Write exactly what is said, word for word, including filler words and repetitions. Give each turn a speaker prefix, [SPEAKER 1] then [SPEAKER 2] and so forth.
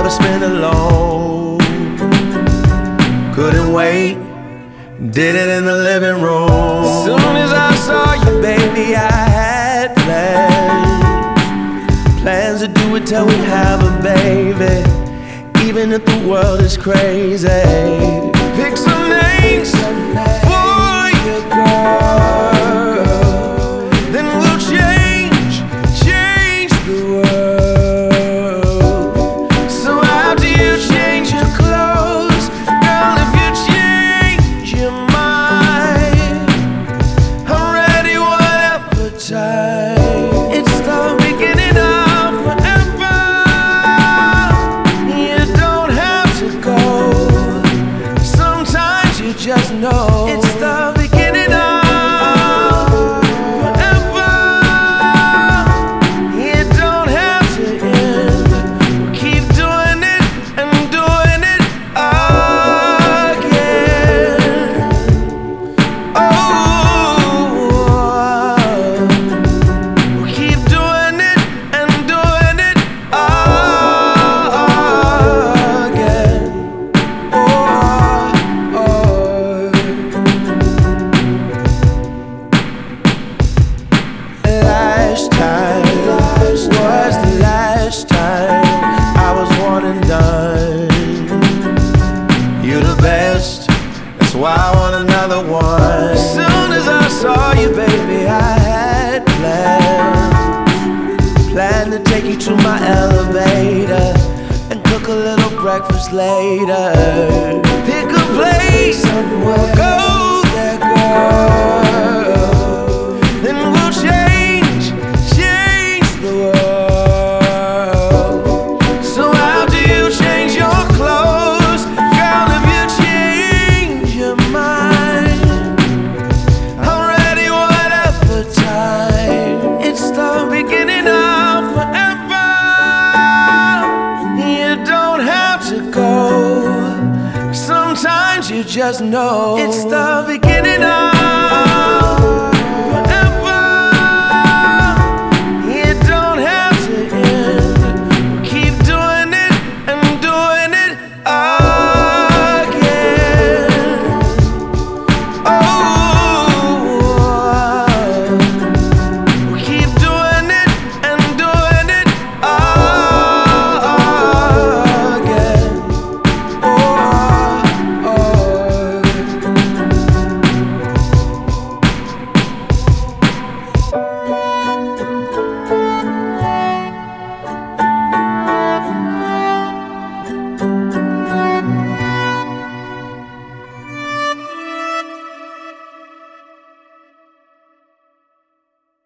[SPEAKER 1] never spent alone. Couldn't wait, did it in the living room. As soon as I saw you, baby, I had plans. Plans to do it till we have a baby, even if the world is crazy. Pick some names for your girl, then we'll change, change the world. So how do you change your clothes? Girl, if you change your mind, I'm ready whatever time. It's the beginning of forever. You don't have to go. Sometimes you just know. It's the beginning of forever. You don't have to end. We'll keep doing it and doing it again. Oh, we'll keep doing it and doing it again. Oh, oh. Last time was the last time I was one and done. You the best, that's why I want another one. As soon as I saw you, baby, I had plans. Planned to take you to my elevator and cook a little breakfast later. Pick a place and we'll go there, girl. Then we'll change, change the world. So how do you change your clothes? Girl, if you change your mind, I'm ready whatever time. It's the beginning of forever. You don't have to go. Sometimes you just know. It's the beginning of